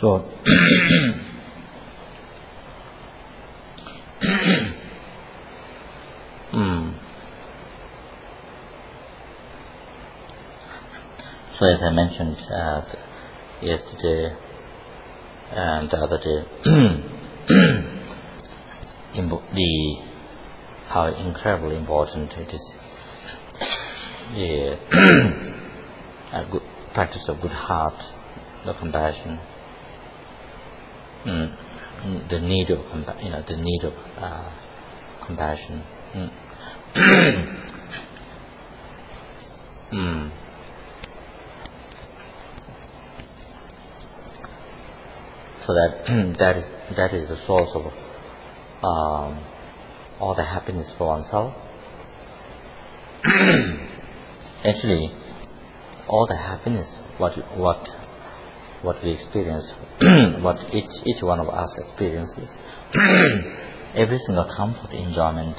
So, so as I mentioned yesterday and the other day, how incredibly important it is the good practice of good heart, the compassion, the need of compassion. So that is the source of all the happiness for oneself. Actually, all the happiness what we experience, what each one of us experiences, every single comfort, enjoyment,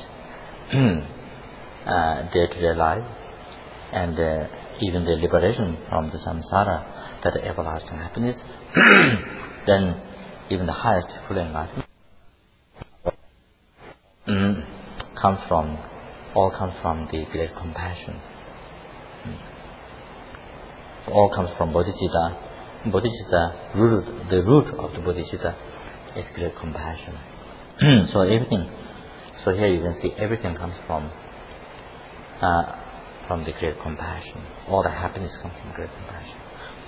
day-to-day life, and even the liberation from the samsara, that everlasting happiness, then even the highest full enlightenment comes from the great compassion. All comes from bodhicitta. Bodhicitta, the root of the bodhicitta is great compassion. So here you can see everything comes from the great compassion. All the happiness comes from great compassion.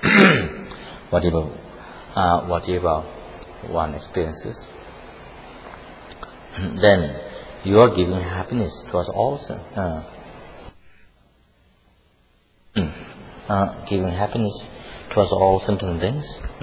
Whatever one experiences, then you are giving happiness to us also. Giving happiness to us all sentient beings.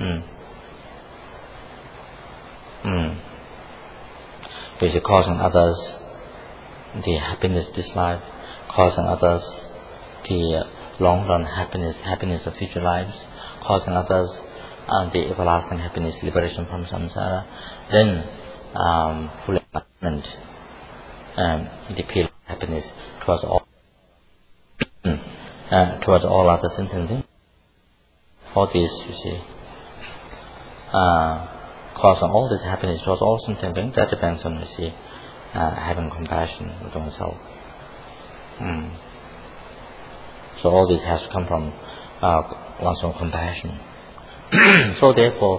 Which is causing others the happiness this life, causing others the long-run happiness of future lives, causing others the everlasting happiness, liberation from samsara, then full enlightenment, the pure happiness towards all other sentient beings. All this, you see, causing all this happiness towards all sentient beings, that depends on, you see, having compassion with oneself. So all this has to come from one's own compassion. So therefore,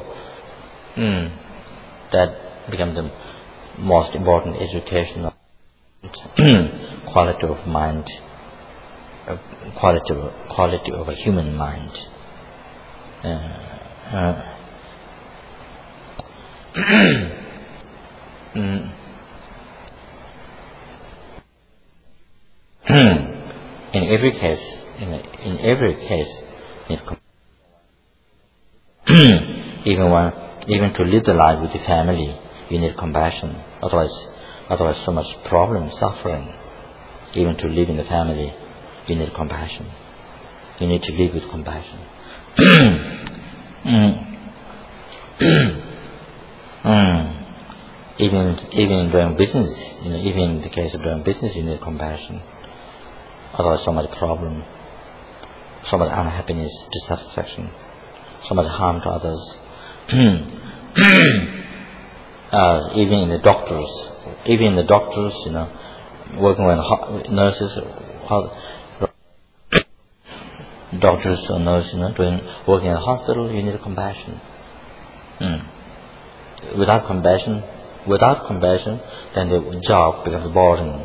that becomes the most important educational quality of mind, quality of a human mind. In every case, even to live the life with the family, you need compassion. Otherwise, so much problem, suffering. Even to live in the family, you need compassion. You need to live with compassion. Even doing business, even in the case of doing business, you need compassion. Otherwise, so much problem, so much unhappiness, dissatisfaction, so much harm to others. Even in the doctors, working with nurses, doctors or nurses, working in the hospital, you need compassion. Without compassion, then the job becomes boring.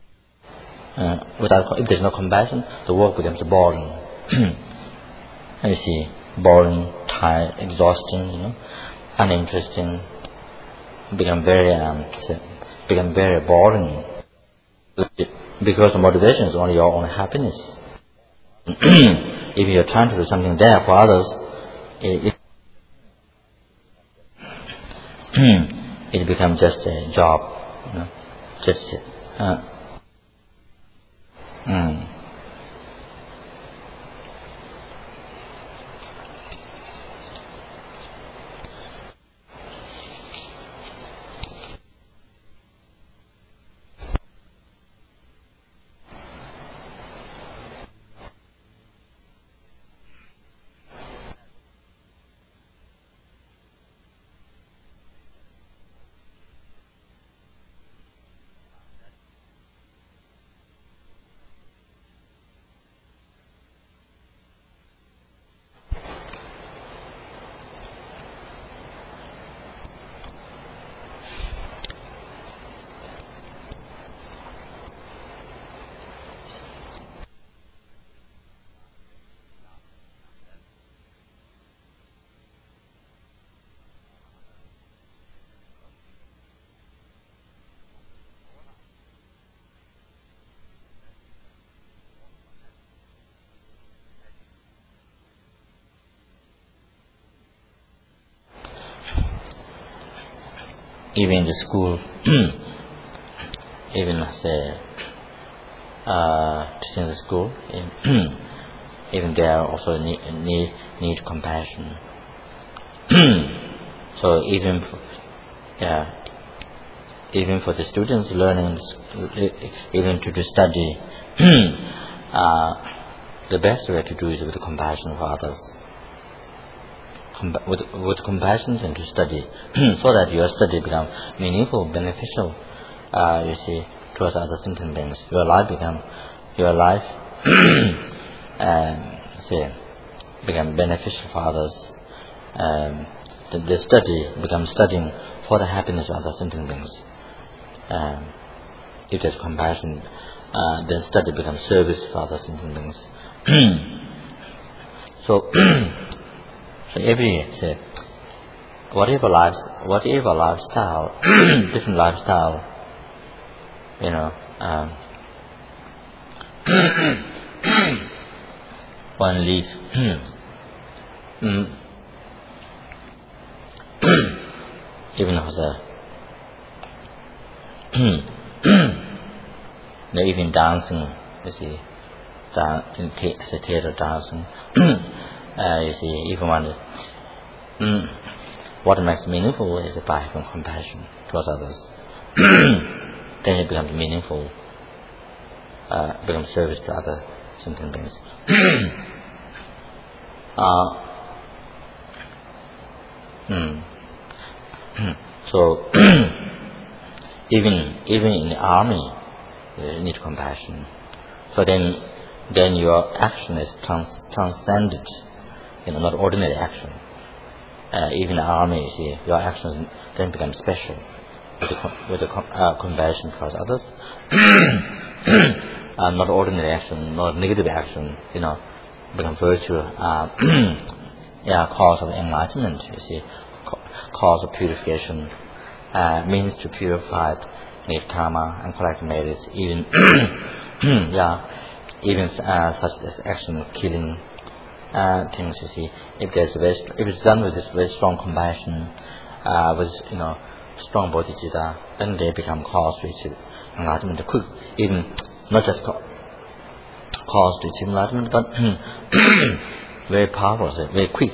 If there's no compassion, the work becomes boring. You see, boring, tired, exhausting, uninteresting, become very boring. Because the motivation is only your own happiness. If you're trying to do something there for others, it becomes just a job, even in the school, even say teaching in the school, even there also need compassion. So even for the students learning, even to study, the best way to do is with compassion for others. With compassion and to study, so that your study becomes meaningful, beneficial. You see, towards other sentient beings, your life become beneficial for others. The study becomes studying for the happiness of other sentient beings. If there's compassion, then study becomes service for other sentient beings. So whatever lifestyle, different lifestyle, one lives. Even even dancing, you see, in theater dancing, you see, even one. What makes meaningful is by having compassion towards others. Then it becomes meaningful, becomes service to other sentient beings. So even in the army, you need compassion. So then your action is transcended, not ordinary action. Even in the army, you see, your actions then become special with the compassion towards others. Not ordinary action, not negative action, become virtue. Cause of enlightenment, you see, cause of purification, means to purify need karma and collect merits, even even such as action, killing things, you see. If it's done with this very strong compassion, with strong bodhicitta, then they become cause to achieve enlightenment quick. Even not just cause to achieve enlightenment, but very powerful, very quick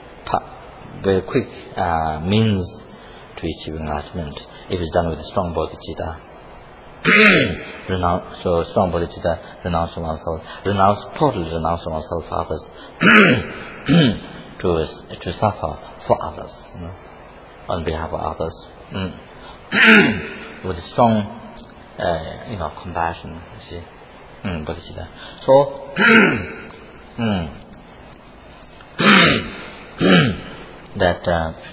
means to achieve enlightenment if it's done with strong bodhicitta. So strong bodhicitta, renounce oneself, totally renounce oneself for others, to suffer for others, on behalf of others, with strong, compassion, you see, bodhicitta. So, that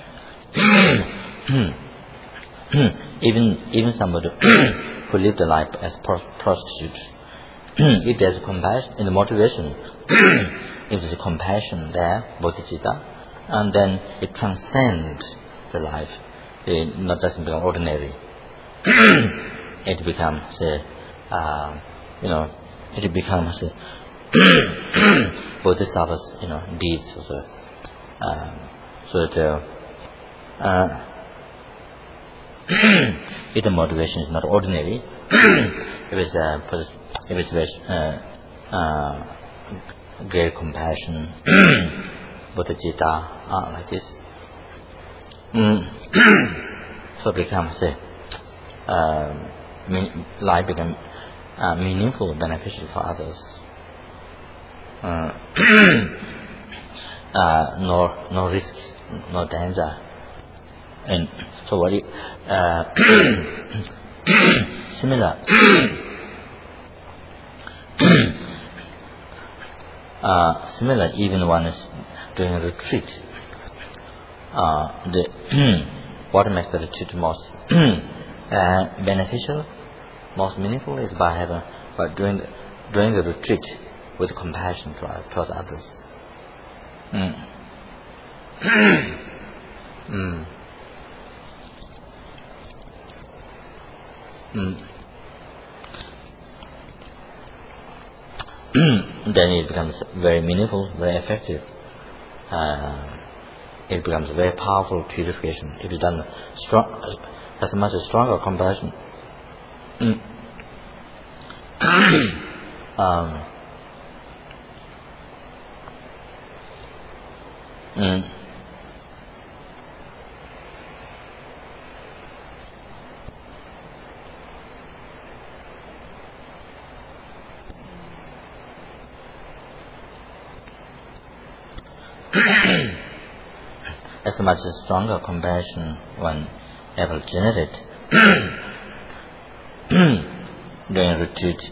even somebody who lived a life as prostitute, if there's compassion in the motivation, if there's compassion there, bodhicitta, and then it transcends the life. It not doesn't become ordinary. It becomes it becomes bodhisattvas, deeds also. So that if the motivation is not ordinary, if it's great compassion, bodhicitta, like this, so it becomes life becomes meaningful, beneficial for others. No risk, no danger. And so what similar even one is doing a retreat, what makes the retreat most beneficial, most meaningful is by doing the retreat with compassion towards others. Then it becomes very meaningful, very effective. It becomes a very powerful purification. If it's done As much stronger compassion. As much stronger compassion one able to generate during retreat.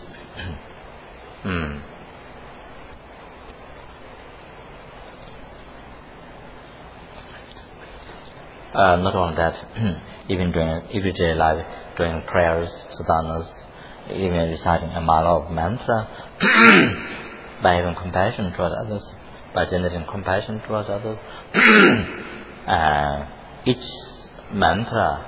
Not only that, even during everyday life, during prayers, sadhanas, even reciting a mala of mantra, by having compassion towards others, by generating compassion towards others, each mantra,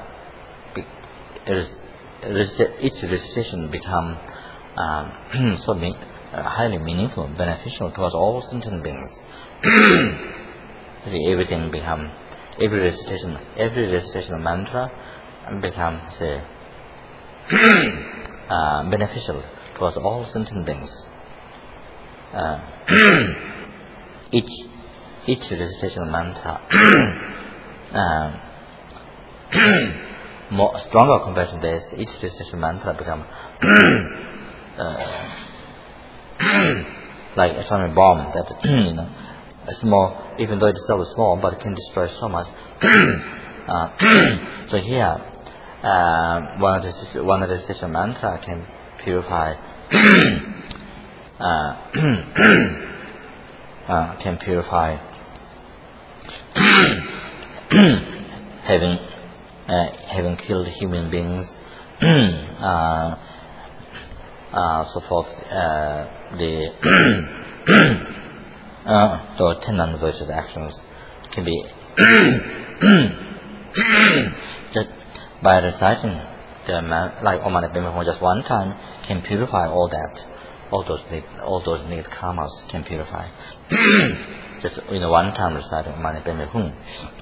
each recitation become so highly meaningful, beneficial towards all sentient beings. Everything become, every recitation of mantra become, beneficial towards all sentient beings. Each recitation of mantra, more stronger compassion days, each recitation mantra become like atomic bomb that small, even though itself is small, but it can destroy so much. So here, one recitation mantra can purify. Can purify having killed human beings, so forth. The 10 non-virtuous actions can be just by reciting the like Om Mani Padme Hum just one time can purify all that. All those negative karmas can purify. Just one time reciting Om Mani Padme Hum.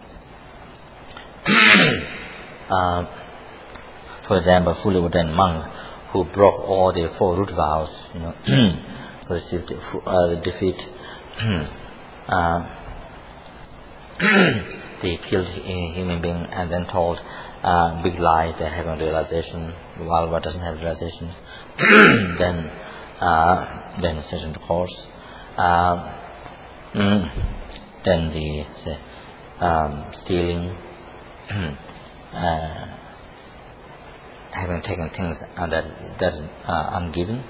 For example, fully ordained monk who broke all the 4 root vows, received the defeat. They killed a human being and then told big lie they're having realization, while one doesn't have realization. Then session course. Then the stealing, having taken things that is ungiven.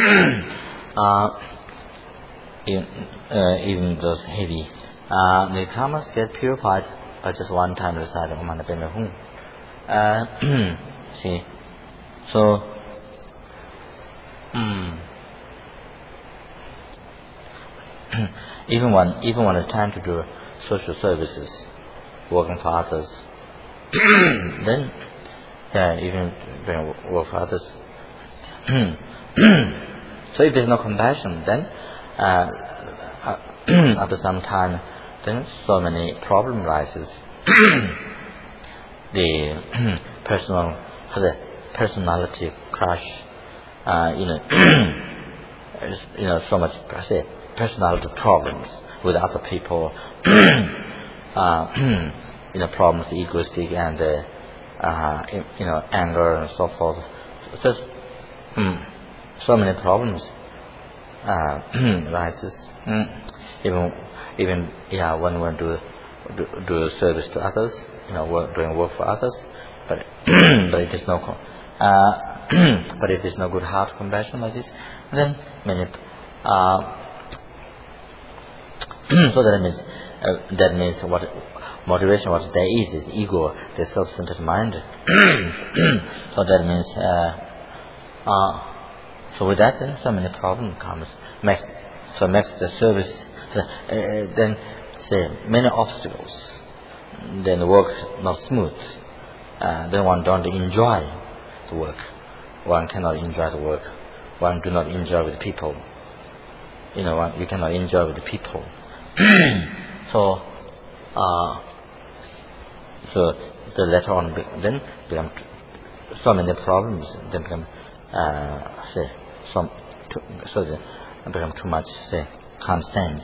Even those heavy the karmas get purified by just one time reciting Om Mani Padme Hum. See, so even one is trying to do social services, working for others, then even work for others. So if there's no compassion, then after some time, then so many problem rises. The personality crush, so much personality problems with other people, problems, egoistic and anger and so forth. Just so many problems rises. Even when one do service to others, doing work for others, but it is no but if there's no good heart compassion like this, then many so that means what motivation what there is ego, the self-centered mind. So that means so with that then so many problems comes. Makes the service then many obstacles. Then the work not smooth. Then one don't enjoy the work. One cannot enjoy the work. One do not enjoy with people. You cannot enjoy with the people. So then later on then become so many problems, then become so they become too much can't stand.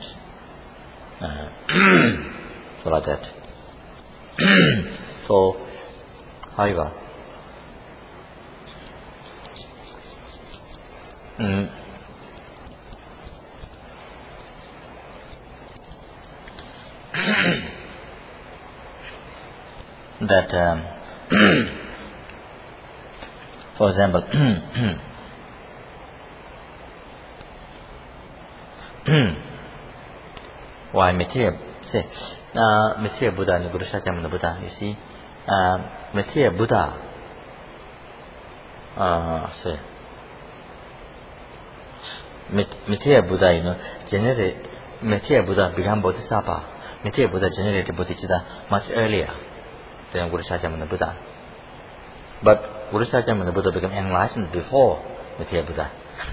So like that. So however, that for example why material Buddha and Guru Shakyamuni Buddha, you see, material Buddha material Buddha, generally material Buddha became Bodhisattva. Material Buddha generated bodhicitta much earlier than Guru Shakyamuni Buddha. But Guru Shakyamuni Buddha became enlightened before material Buddha.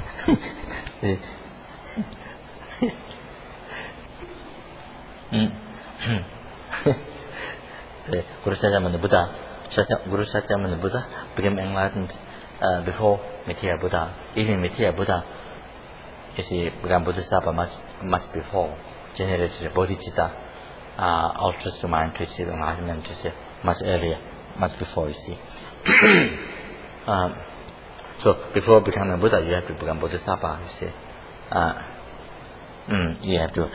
Guru Shakyamuni Buddha became enlightened before material Buddha. Even material Buddha, you see, became Bodhisattva much before, generated bodhicitta, altruistic mind to achieve enlightenment, you see, much earlier, much before, you see. So before becoming Buddha, you have to become Bodhisattva, you see. You have to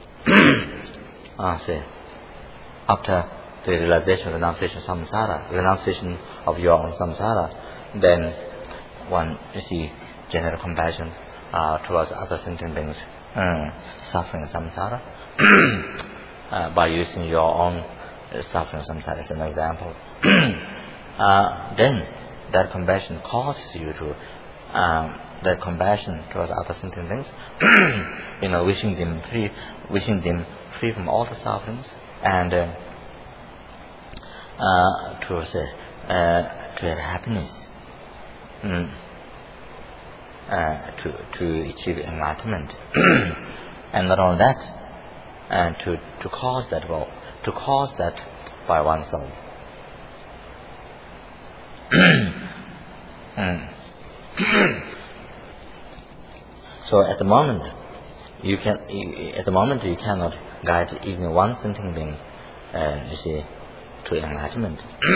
after the realization, renunciation of samsara, renunciation of your own samsara, then one, you see, general compassion towards other sentient beings suffering samsara by using your own suffering samsara as an example. Then that compassion causes you to that compassion towards other sentient beings, wishing them free from all the sufferings, and to have happiness, to achieve enlightenment, and not only that, and to cause that by oneself. So at the moment you cannot guide even one sentient being, you see, to enlightenment.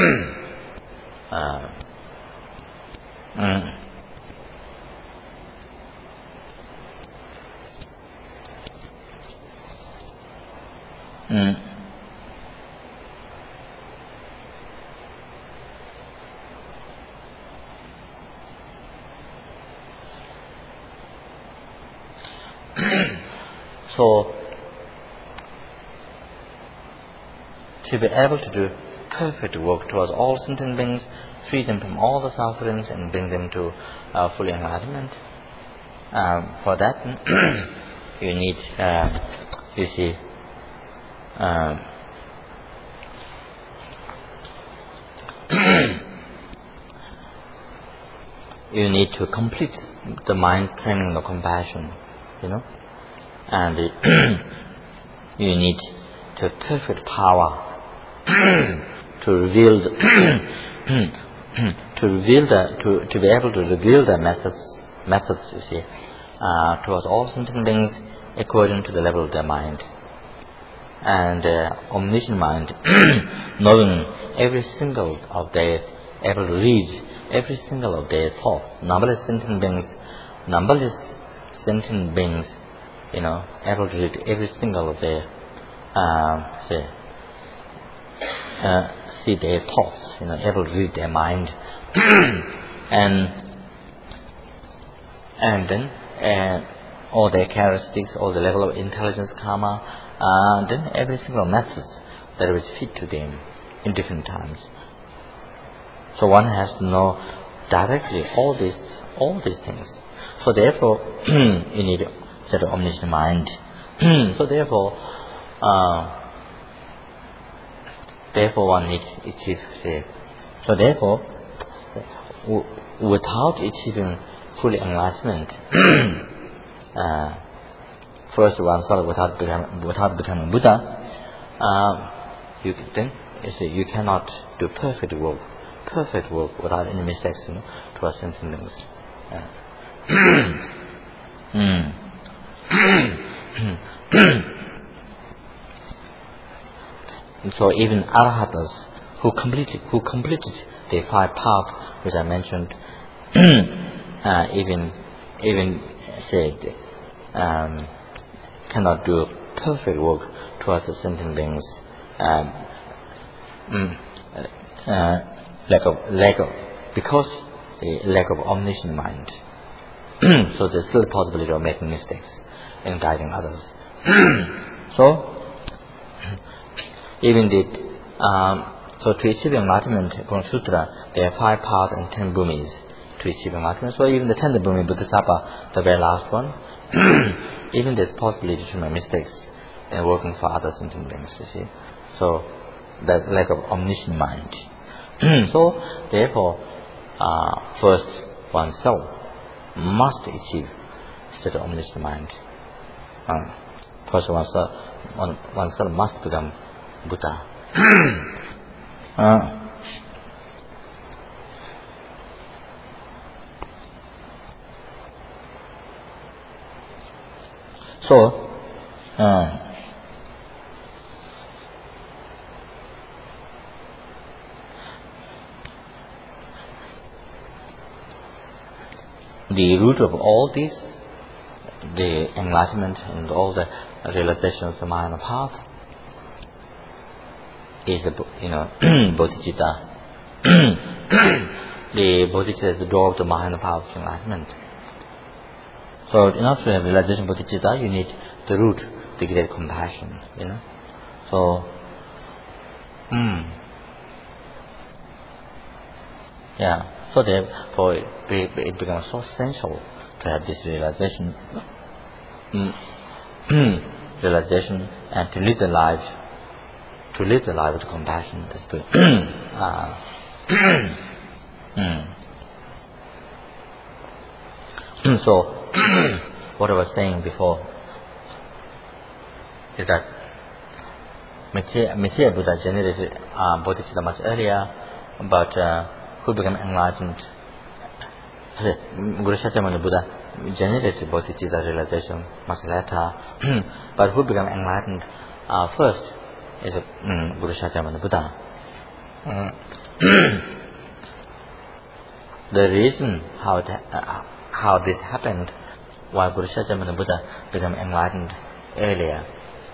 So, to be able to do perfect work towards all sentient beings, free them from all the sufferings and bring them to full enlightenment, for that you need, you see, you need to complete the mind training of compassion, and you need to perfect power to reveal to be able to reveal the methods, you see, towards all sentient beings according to the level of their mind. And omniscient mind, knowing every single of their, able to read every single of their thoughts, numberless sentient beings, able to read every single of their, see their thoughts, able to read their mind, and then all their characteristics, all the level of intelligence, karma, then every single method that is fit to them in different times. So one has to know directly all these things. So therefore, you need a set of omniscient mind. So therefore one needs to achieve. So therefore, without achieving full enlightenment, first oneself, without becoming Buddha, you cannot do perfect work without any mistakes, towards sentient beings. So even Arhatas who completed the 5 paths which I mentioned, even said cannot do perfect work towards the sentient beings. Because the lack of omniscient mind. So there's still the possibility of making mistakes in guiding others. So even so to achieve enlightenment, according to Sutra, there are 5 paths and 10 bhumis to achieve enlightenment. So even the 10th bhumi, Bodhisattva, the very last one, even there's possibility to make mistakes in working for other sentient beings, you see. So that lack of omniscient mind. So therefore, first oneself must achieve state of omniscient mind. First oneself must become Buddha. So the root of all this, the enlightenment and all the realization of the mind of heart, is bodhicitta. The bodhicitta is the door of the mind of heart of enlightenment. So in order to have realization of bodhicitta, you need the root, the great compassion, So so therefore it becomes so essential to have this realization and to live the life with compassion. So what I was saying before is that Mithya Buddha generated bodhicitta much earlier, but who became enlightened? Guru Shakyamuni Buddha generated bodhicitta realization much later, but who became enlightened first is Guru Shakyamuni Buddha. The reason how this happened, why Guru Shakyamuni Buddha became enlightened earlier,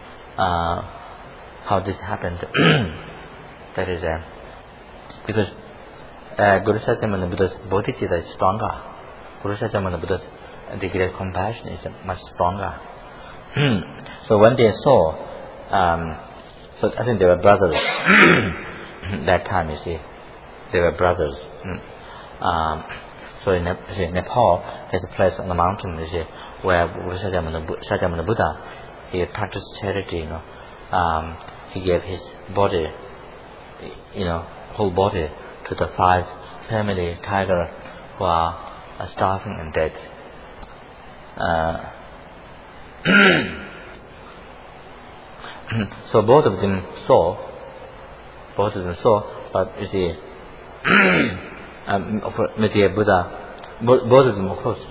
how this happened, that is because Guru Shakyamuni Buddha's bodhicitta is stronger. Guru Shakyamuni Buddha's the great compassion is much stronger. So when they saw, so I think they were brothers. That time, you see, they were brothers. So in Nepal, there's a place on the mountain, you see, where Guru Shakyamuni Buddha, he practiced charity. He gave his body, whole body, to the 5 family tiger who are starving and dead. So both of them saw, but you see, Mithya Buddha, both of them, of course,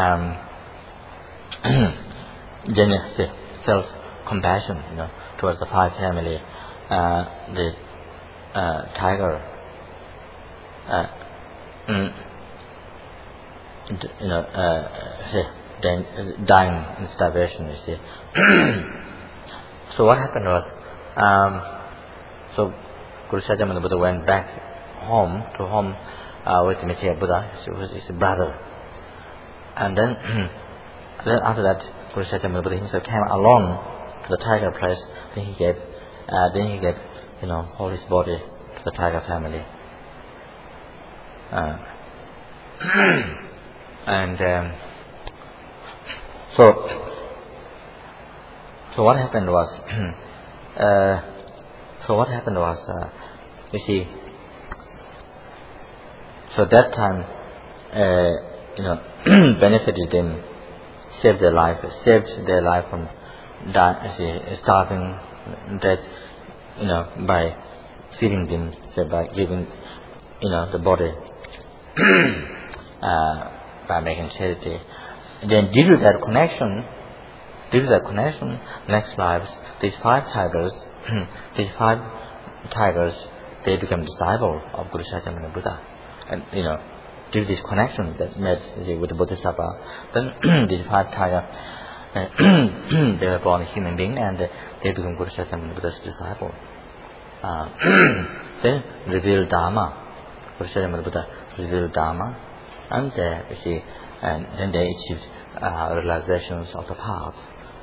felt compassion, towards the 5 family, the tiger, dying in starvation, you see. So what happened was, so Guru Shakyamuni Buddha went back home with Mithya Buddha, who was his brother. And then after that, Guru Shakyamuni Buddha himself came along to the tiger place. Then he gave all his body to the tiger family. So what happened was, you see, so that time, benefited them, saved their life from starving, death, by feeding them, say by giving, the body, by making charity. Then due to that connection, next lives, these five tigers, they become disciples of Guru Sakyamuni Buddha. And, due to this connection that made with the Bodhisattva, then these five tigers, they were born human beings and they become Guru Sakyamuni Buddha's disciple. Then reveal Dharma. Guru Sakyamuni Buddha revealed Dharma, and and then they achieved realizations of the path.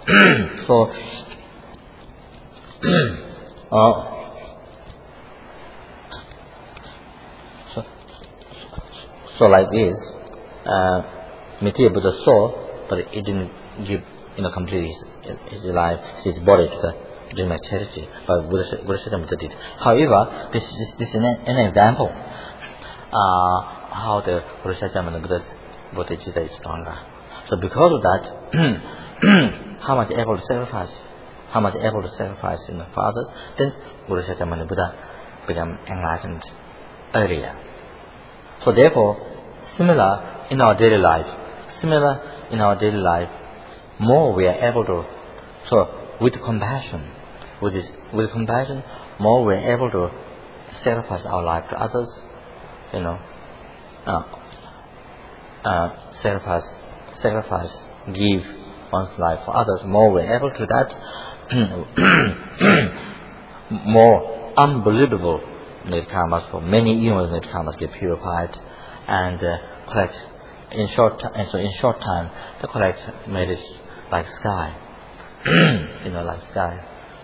So like this, Mithya Buddha saw, but it didn't give, complete his life, his body to the dream of charity. But Buddha Buddha did. However, this is an example how the Buddha's bodhicitta is stronger. So because of that, how much able to sacrifice for others, then Buddha Buddha become enlightened earlier. So therefore, similar in our daily life, more we are able to, so with compassion, more we are able to sacrifice our life to others, sacrifice, give one's life for others. More we are able to that, more unbelievable nirkamas, for many eons nirkamas get purified and collect in short time. The collect merit like sky, like sky.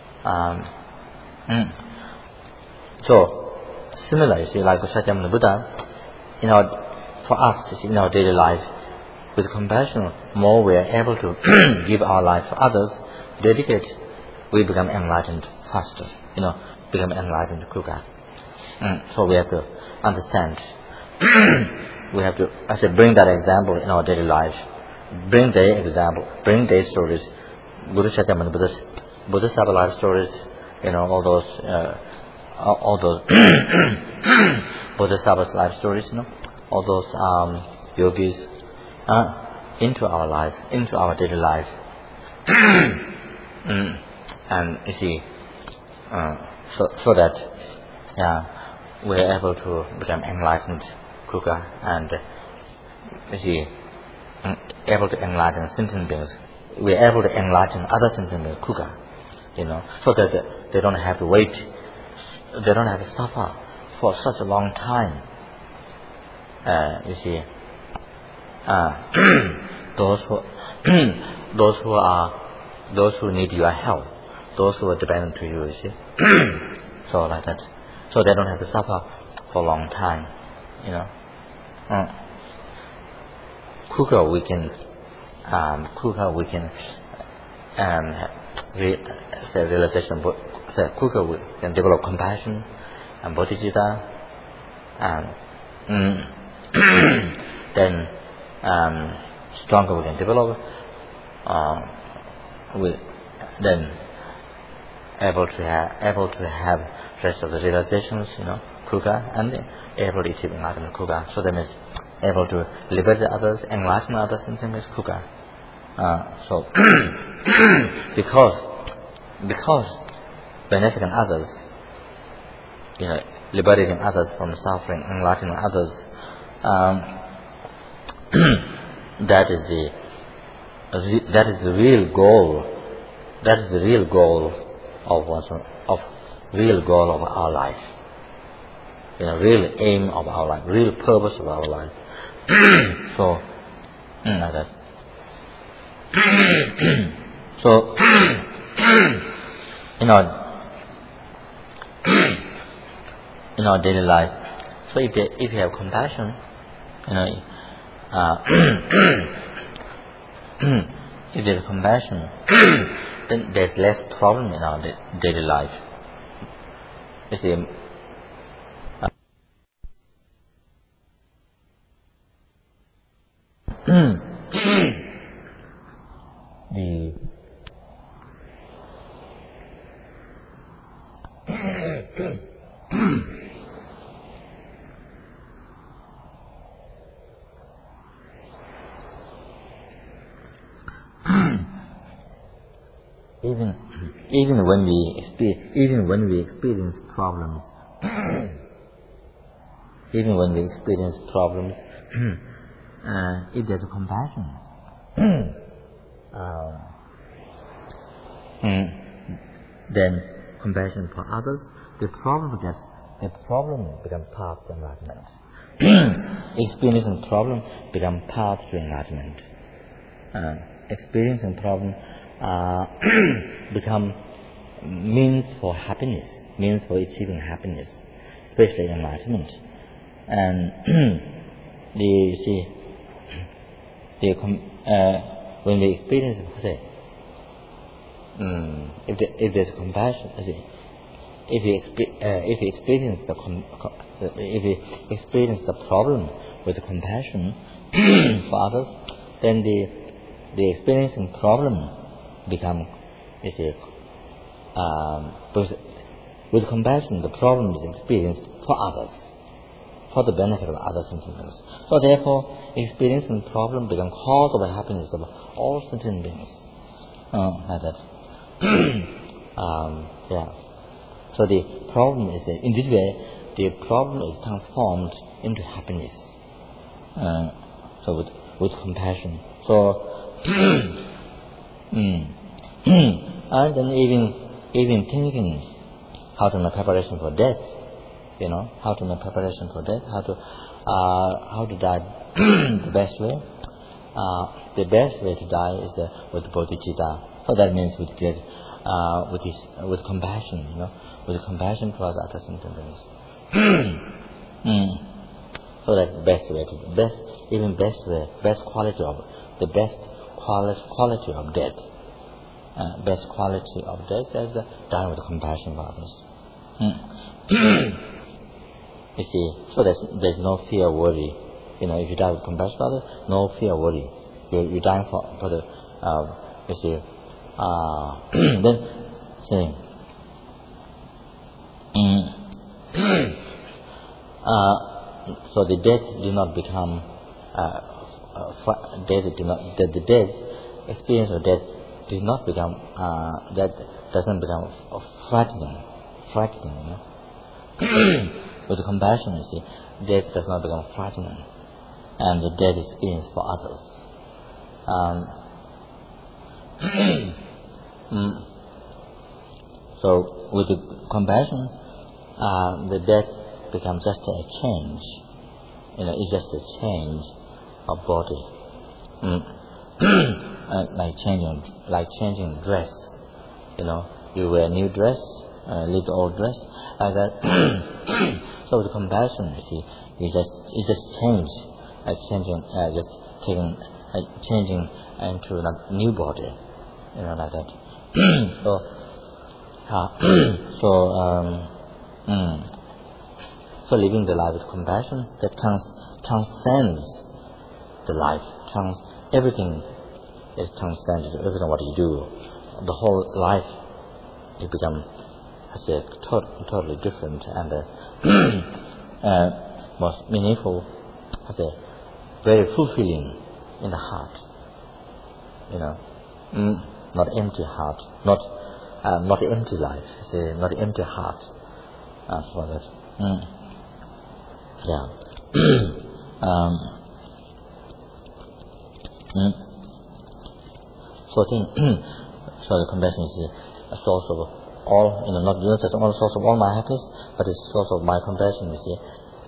So similar, like Sakyamuni Buddha, for us in our daily life, with compassion, more we are able to give our life for others, dedicate, we become enlightened faster, become enlightened quicker. So we have to understand. We have to, bring that example in our daily life. Bring their stories. Guru Sakyamuni Buddha's Bodhisattva life stories, all those Bodhisattva's life stories, all those yogis, into our life, into our daily life. And you see, so that we are able to become enlightened quicker, and you see, able to enlighten sentient beings. We are able to enlighten other sentient beings quicker, so that they don't have to wait, they don't have to suffer for such a long time. You see, those who need your help, those who are dependent to you, see. So like that, so they don't have to suffer for a long time, quicker we can realization, quicker we can develop compassion and bodhicitta, and then stronger we can develop, we then able to have rest of the realizations, quicker, and able to achieve enlightenment quicker. So that means able to liberate others, enlighten others, sometimes quicker. So because benefiting others, liberating others from suffering, enlightening others, that is the real goal. That is the real goal of our life. Real aim of our life, real purpose of our life. So, like that. So, in our daily life, so if you have compassion, if there's compassion, then there's less problem in our daily life. You see, the even when we experience problems, even when we experience problems, if there's a compassion, then compassion for others, the problem becomes part of enlightenment. Experiencing problem becomes part of enlightenment. Experiencing problem become means for happiness, means for achieving happiness, especially enlightenment. And when we experience, if there's compassion, if we experience the problem with compassion for others, then the experiencing problem become, with compassion, the problem is experienced for others, for the benefit of other sentiments. So therefore, experiencing problem becomes cause of the happiness of all sentient beings. Like that. So the problem is, in this way, the problem is transformed into happiness. So with compassion. So and then even thinking how to make preparation for death, how to make preparation for death, how to die the best way. The best way to die is with bodhicitta. So that means with compassion, with compassion towards other sentient beings. So that's the best way best quality of death. Best quality of death is dying with compassion for others. You see, so there's no fear, worry. If you die with compassion for others, no fear, worry. You're dying for the then saying so the death did not become the death experience of death did not become that doesn't become frightening. With compassion, you see, death does not become frightening, and the death experience for others. So with the compassion, the death becomes just a change. It's just a change of body. Like changing dress. You wear a new dress, leave the old dress, like that. So with compassion, you see, it's just change, changing into a new body, like that. So living the life with compassion that transcends the life, everything is transcended. Everything what you do, the whole life, it becomes totally different and most meaningful, very fulfilling in the heart. Not empty heart, not empty life. Not empty heart. For that. So the compassion is a source of all, not just one source of all my happiness, but it's source of my compassion, you see.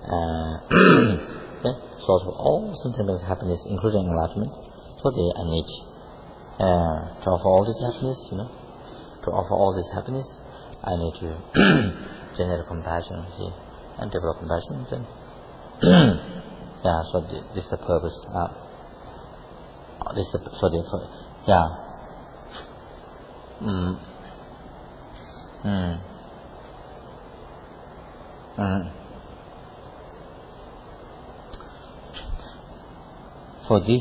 Source of all sentient happiness, including enlightenment. So I need to offer all this happiness, To offer all this happiness, I need to generate compassion, you see, and develop compassion. Then, so this is the purpose. For this,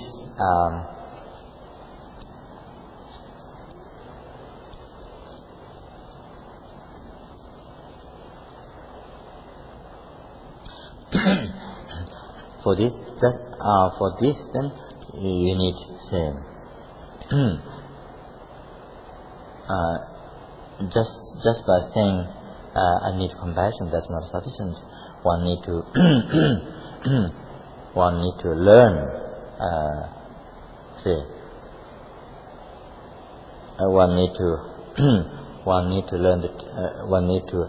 then you need, say, just by saying I need compassion, that's not sufficient. One need to one need to learn. One need to one need to learn that. One need to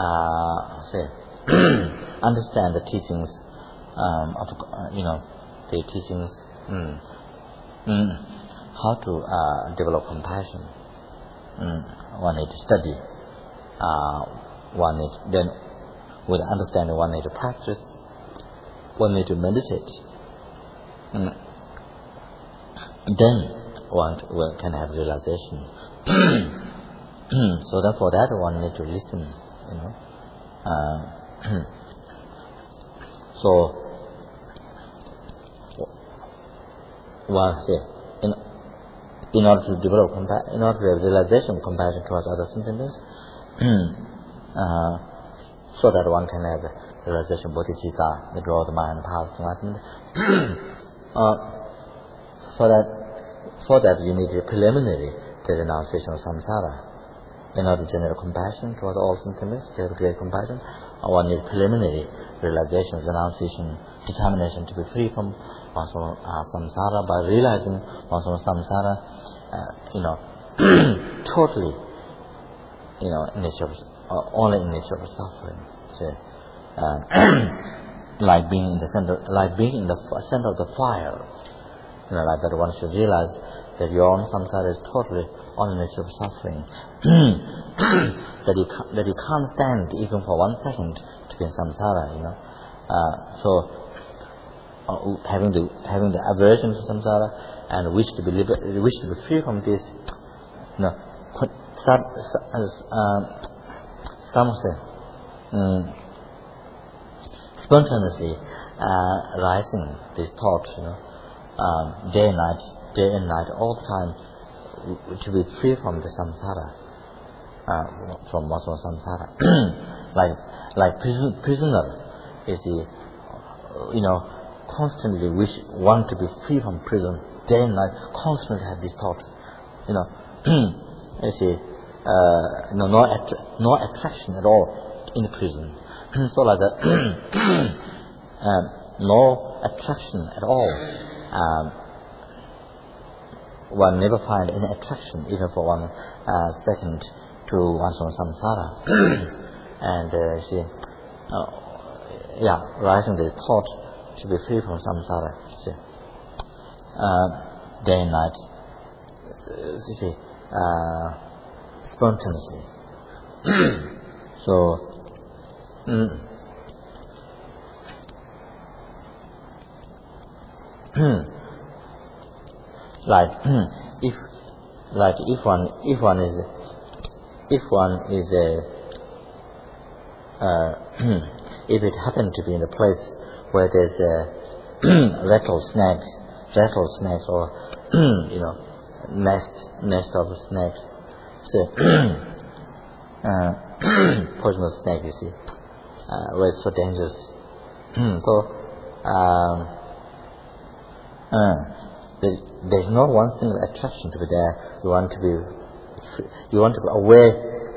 understand the teachings of the teachings. How to develop compassion. One need to study. One need then, with understanding, one need to practice. One need to meditate. Then one can have realization. So therefore, that one need to listen. So one in order to develop in order to have realization of compassion towards other sentiments, so that one can have realization of bodhicitta, the draw the mind path to enlightenment. For that you need a preliminary the renunciation of samsara. In order to generate compassion towards all sentiments, to have great compassion, one needs preliminary realization, renunciation, determination to be free from samsara, by realizing samsara, totally, nature of, only in nature of suffering. Like being in the center, center of the fire. Like that one should realize that your own samsara is totally only nature of suffering. that you can't stand even for 1 second to be in samsara. So having the aversion to samsara and wish to be free from this, some say spontaneously rising this thought, day and night, all the time, to be free from the samsara, from samsara. like prisoner is constantly want to be free from prison, day and night, constantly have these thoughts. No attraction at all in the prison. So like that, no attraction at all. One never find any attraction even for 1 second to one's own samsara. And rising the thought to be free from samsara, day and night, spontaneously. So if one is if it happened to be in a place where there's rattlesnakes or nest of snakes, poisonous snake, you see, where it's so dangerous. There's not one single attraction to be there. You want to be aware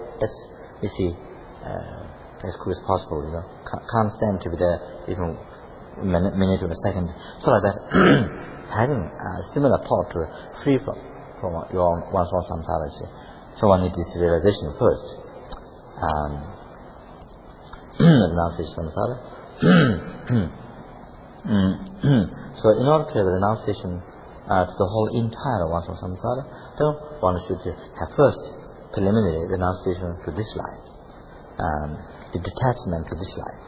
as quick as possible. Can't stand to be there even a minute or a second. So like that, having a similar thought to free from one's own samsara. So one needs this realization first. Renunciation samsara. So in order to have a renunciation to the whole entire one's own samsara, then one should have first preliminary renunciation to this life, the detachment to this life.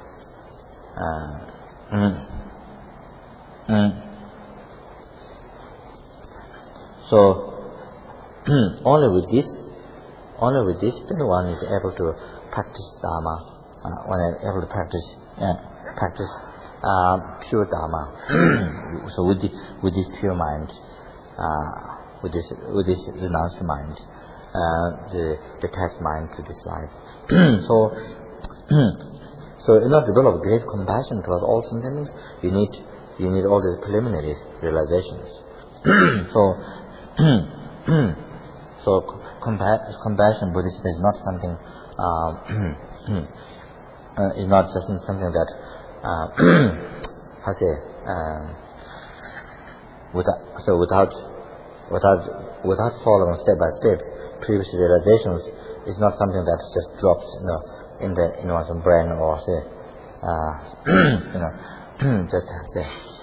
So only with this, then one is able to practice Dharma. One is able to practice pure Dharma. So with this pure mind, with this renounced mind, the detached mind to this life. So in order to develop great compassion towards all sentiments, you need all these preliminary realizations. So So compassion Buddhism is not something is not just something that how say without following step by step previous realizations is not something that just drops in one's brain or say just say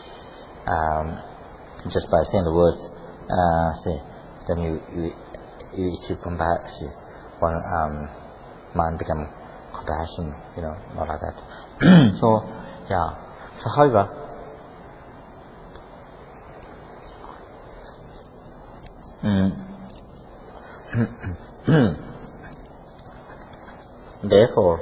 just by saying the words say then you achieve compassion. One mind become compassion, not like that. So yeah. So however, therefore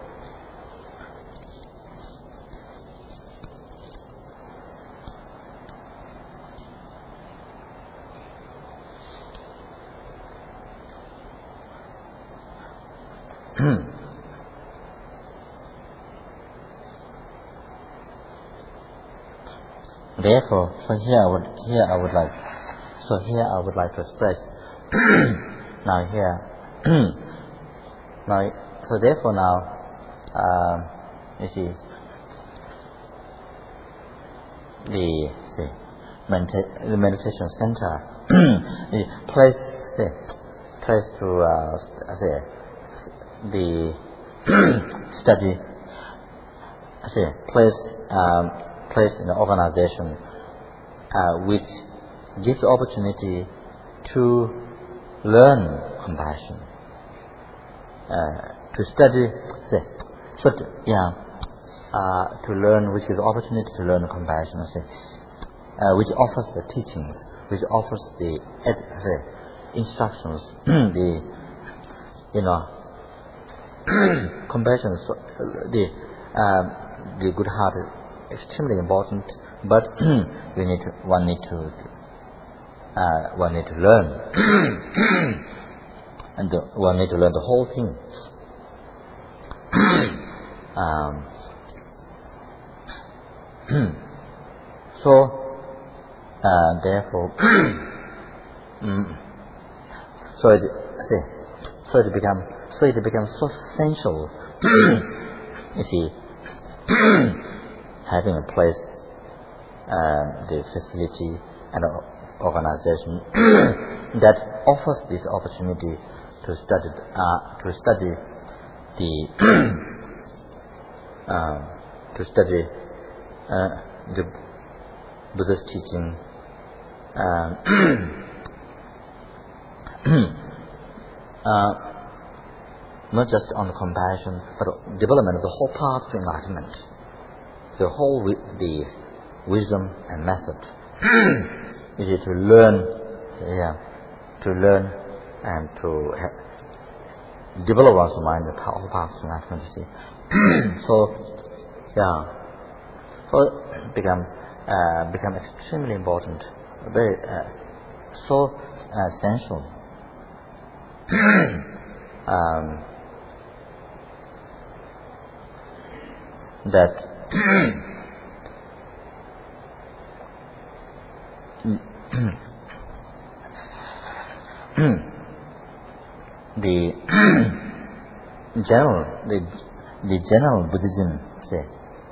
therefore, so here I would like to express now here now. So therefore now, you see the meditation center, the place to the study, place in the organization which gives the opportunity to learn compassion, to study, to learn, which gives the opportunity to learn compassion, which offers the teachings, which offers the instructions, compassion, the good heart is extremely important, but one need to learn, and one need to learn the whole thing. So therefore, so it becomes so essential. You see, having a place, the facility and the organization that offers this opportunity to study the Buddha's teaching, not just on compassion, but development of the whole path of enlightenment, the whole the wisdom and method. You need to learn, and to develop one's mind, the whole path of enlightenment. You see, so it become extremely important, very so essential. That the general Buddhism say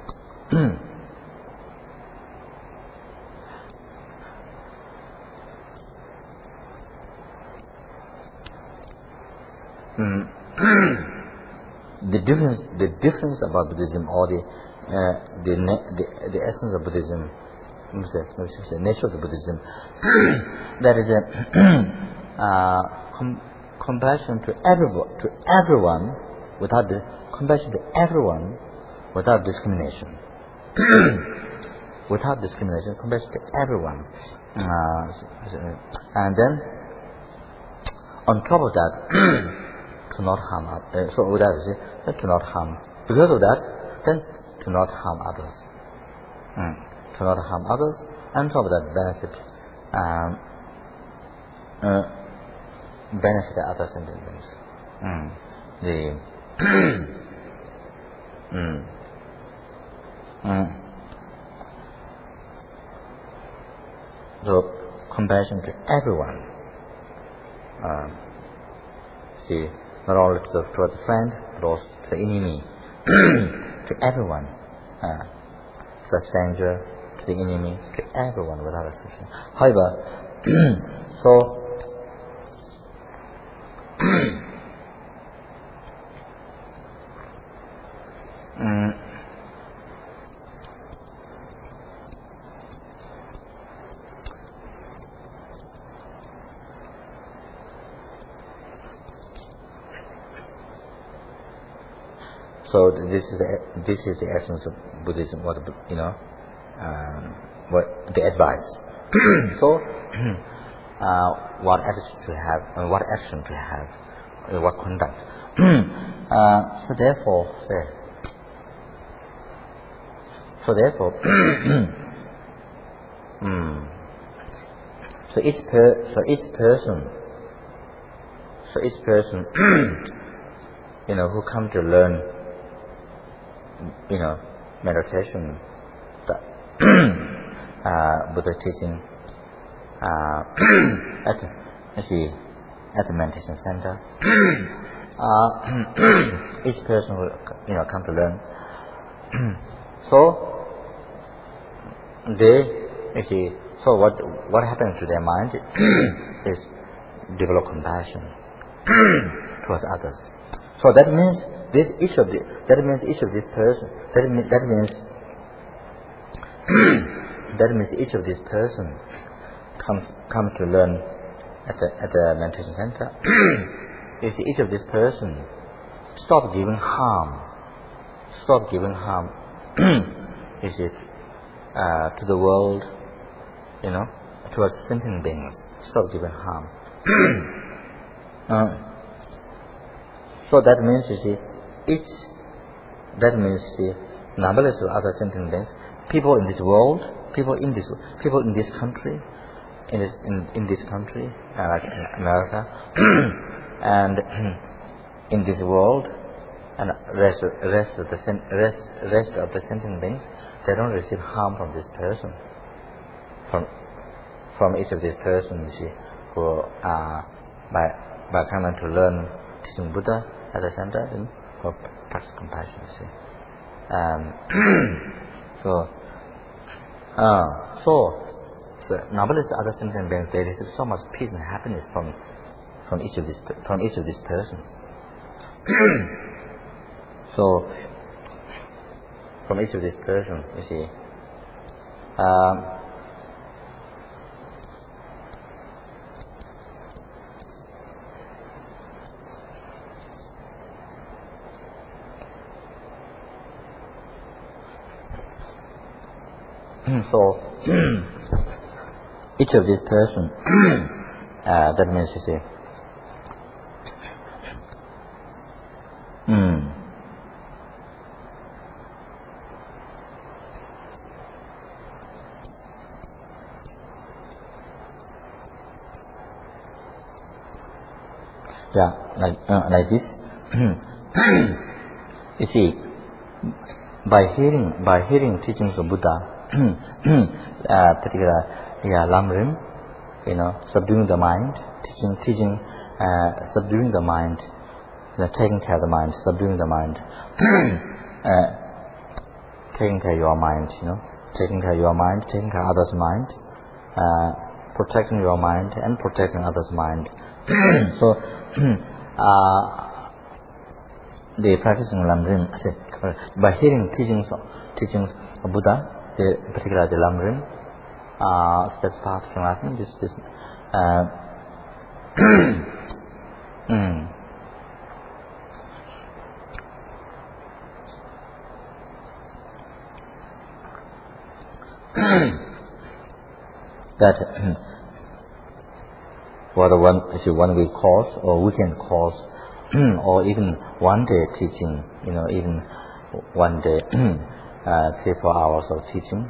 the difference about Buddhism, or the essence of Buddhism, the nature of the Buddhism, that is compassion to everyone without compassion to everyone without discrimination. Without discrimination, compassion to everyone, and then on top of that, to not harm. So with that, to not harm. Because of that, then to not harm others. To not harm others, and on top of that, benefit others in so compassion to everyone. see, not only towards the friend, but also to the enemy, to everyone, to the stranger, to the enemy, to everyone without exception. However, so so this is the essence of Buddhism. What what the advice. So what attitude to have, what action to have, what conduct. So therefore, so each person, who come to learn, meditation, the Buddha teaching at the meditation center. Each person will, come to learn. So so what happens to their mind is develop compassion towards others. So that means each of this person comes to learn at the meditation center. Each of this person stop giving harm. To the world, towards sentient beings. Stop giving harm. So that means, numberless of other sentient beings, people in this world, people in this country, in this country, like in America, and in this world, and rest of the sentient beings, they don't receive harm from this person, from each of these persons, who by coming to learn teaching Buddha at the center, and who practice compassion. So numberless other sentient beings, they receive so much peace and happiness from each of these persons. So from each of these persons, so each of these persons, that means like this. By hearing teachings of Buddha, particular Lamrim, subduing the mind, teaching, subduing the mind, taking care of the mind, subduing the mind, taking care of your mind, taking care of others' mind, protecting your mind and protecting others' mind. So the practicing Lamrim, by hearing teachings of Buddha, particularly the Lamrim, steps path from enlightenment, that whether one week course or weekend course, or even one day teaching, even one day 3-4 hours of teaching.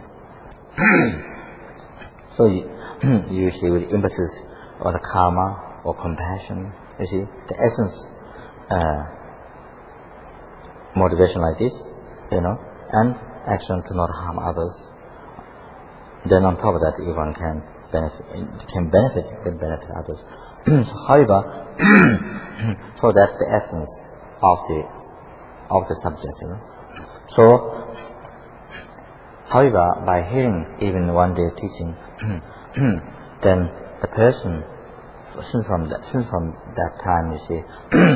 So usually with emphasis on the karma or compassion, the essence, motivation like this, and action to not harm others. Then on top of that, if one can can benefit others. However, so that's the essence of the subject. So, however, by hearing even one day teaching, then the person, since from that time, you see,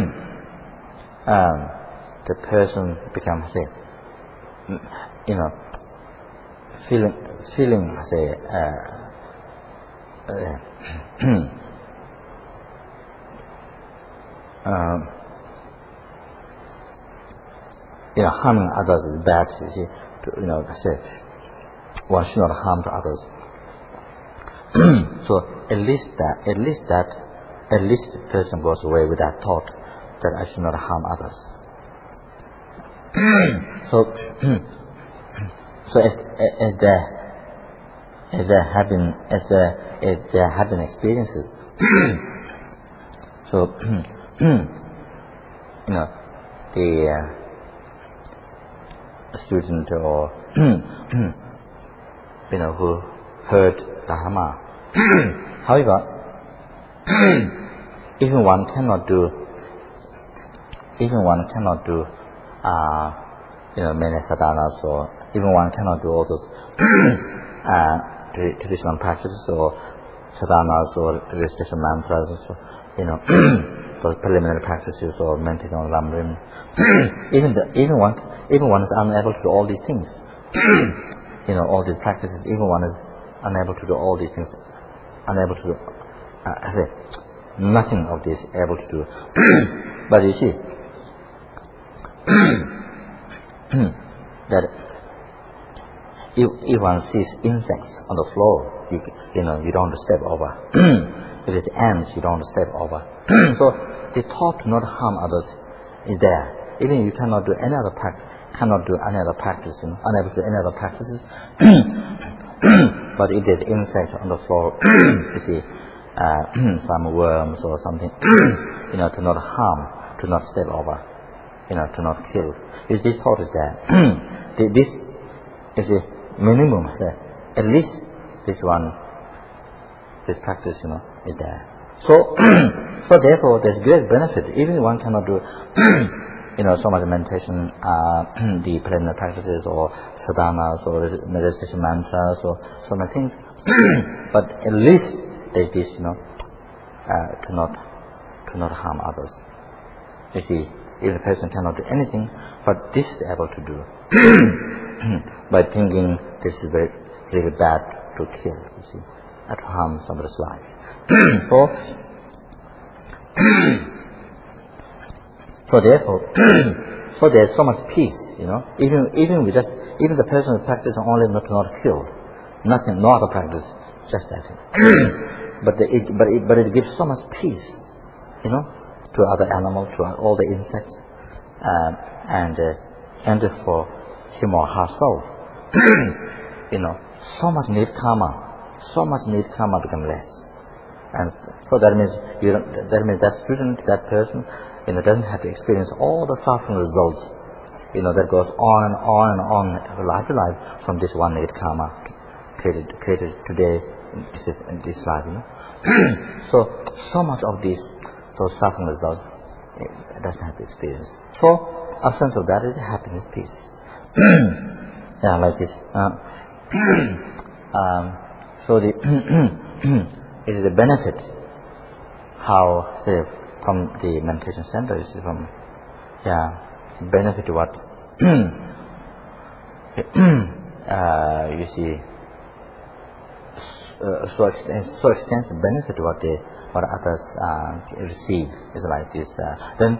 the person becomes, feeling, harming others is bad. You see, one should not harm to others. So at least the person goes away with that thought that I should not harm others. So as there have been experiences, so the student or who heard Dharma. However, even one cannot do many sadhanas, or even one cannot do all those traditional practices or sadhanas or recitation mantras, those preliminary practices or meditation on Lamrim. even one is unable to do all these things. All these practices, even one is unable to do all these things, unable to do, nothing of this able to do. But you see, that if one sees insects on the floor, you don't step over. If it's ants, you don't step over. So the thought to not harm others is there. Even you cannot do any other practice, unable to do any other practices. But if there's insect on the floor, you see, some worms or something, to not harm, to not step over, to not kill. If this thought is there, this is a minimum. At least this practice, is there. So therefore, there's great benefit. Even one cannot do, so much meditation, the preliminary practices or sadhanas or meditation mantras or so many things. But at least there's this, to not harm others. You see, even a person cannot do anything, but this is able to do by thinking this is really bad to kill. You see, to harm somebody's life. So therefore, so there's so much peace, Even the person who practices only not kill, nothing, no other practice, just that. But it gives so much peace, to other animals, to all the insects, and for him or herself, so much need karma become less. And so that means that student, that person, doesn't have to experience all the suffering results, that goes on and on and on, life to life, from this one negative karma created today in this life, So much of those suffering results, it doesn't have to experience. So absence of that is happiness, peace. Yeah, like this. So it is a benefit how, say, from the meditation center, you see, benefit to what you see, so extensive benefit to what others receive is like this. Then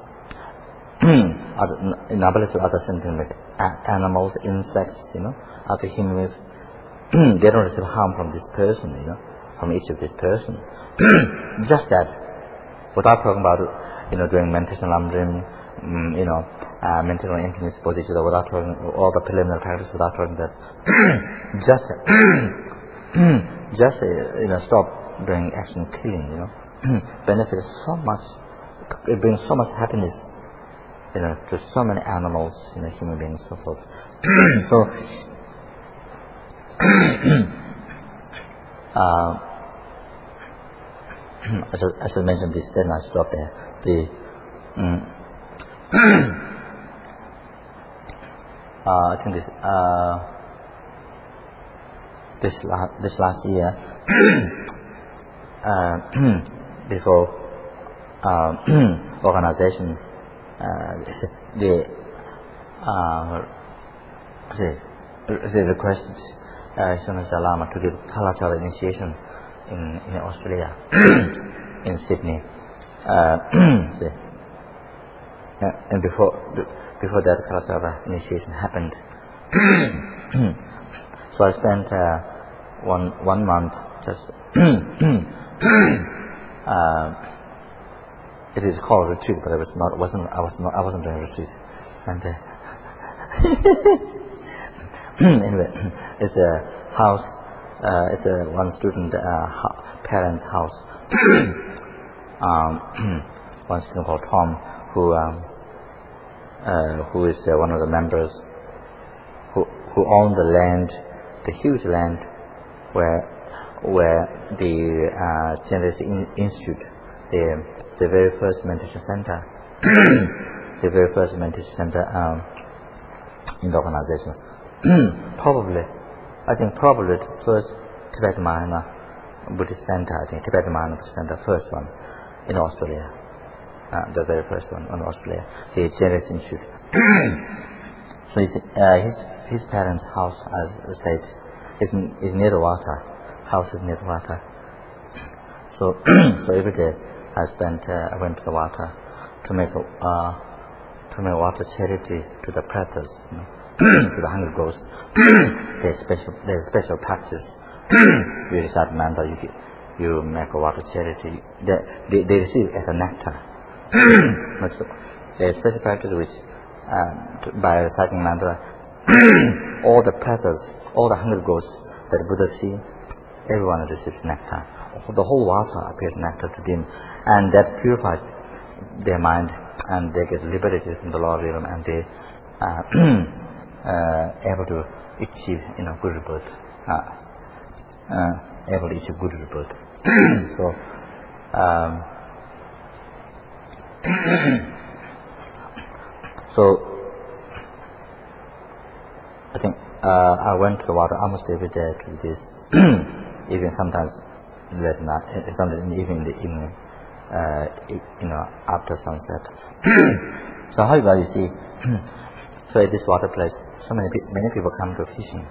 in ability to other sentiments, animals, insects, other humans, they don't receive harm from this person, from each of this person. Just that, without talking about, doing meditation lamrim, mental emptiness bodhicitta, without talking all the preliminary practice, without talking that, just stop doing action killing, benefits so much. It brings so much happiness, to so many animals, human beings, so forth. So as I mentioned this, then I stop there. I think this last year, before organization, they requested Shanasa Lama to give Kalachara initiation in Australia, in Sydney. And before that Kalachara initiation happened, so I spent one month just. It is called retreat, but I wasn't doing retreat, and anyway, it's a house. It's a one student parents' house. One student called Tom, who is one of the members, who owned the land, the huge land, where the Generation Institute, the very first meditation center, in the organization. I think probably the first Tibetan Mahayana Buddhist center, Tibetan Mahayana Buddhist center, first one in Australia, the very first one in Australia, the Generation Institute. So his parents' house, as stated, is near the water. House is near the water. So every day I went to the water to make water charity to the predators, to the hungry ghosts. There's special practice. You recite mantra, you make a water charity. They receive as a nectar. There's special practice which, by reciting mantra, all the predators, all the hungry ghosts that Buddha see, everyone receives nectar. The whole water appears nectar to them, and that purifies their mind, and they get liberated from the lower realm, and they able to achieve good rebirth. Able to achieve good rebirth. So I think I went to the water almost every day to this, even sometimes late night, sometimes even in the evening, after sunset. So however, you see, so at this water place, so many people come to fishing.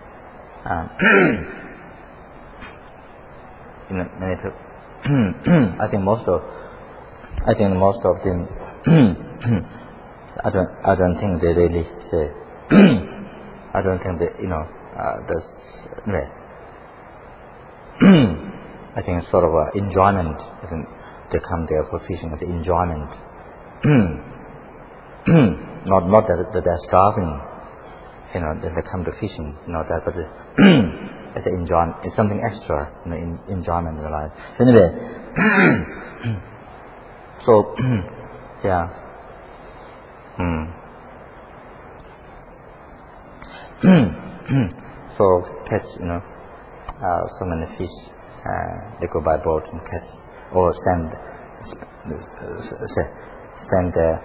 Many people. I think most of them. I don't think they really say. I don't think that I think it's sort of enjoyment. I think they come there for fishing as enjoyment. Not that they're starving. That they come to fishing. Not that, but it's enjoyment. It's something extra. Enjoyment in their life. So anyway, so yeah. So catch, so many fish. They go by boat and catch, or stand there,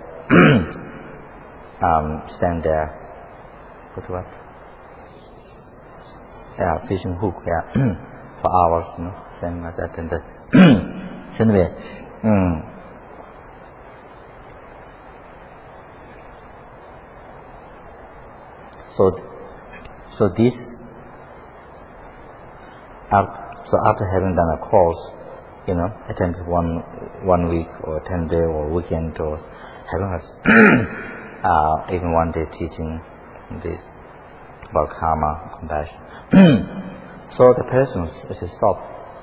stand there. What? Yeah, fishing hook. Yeah, for hours. Stand like that and that. So anyway, So this, so after having done a course, attend one week or 10 day or weekend, or having even one day teaching this about karma, compassion. So the persons, stop.